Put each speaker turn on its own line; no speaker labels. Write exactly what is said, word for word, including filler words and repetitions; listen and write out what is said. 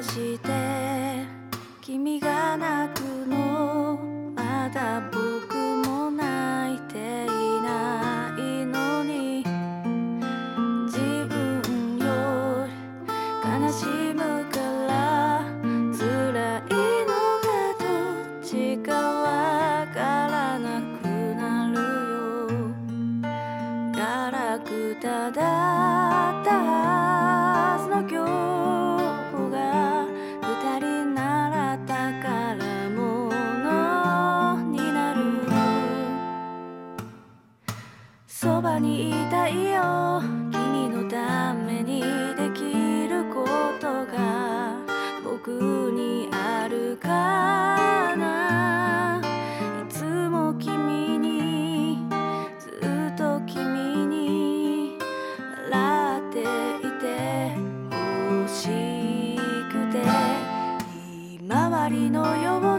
して君が泣くのまだ僕も泣いていないのに自分より悲しむから辛いのがどっちかわからなくなるよガラクタだったはずの今日が二人なら宝物になるそばにいたいよ君のためにできることが僕にあるかないつも君にずっと君に笑っていて欲しくてひまわりのよう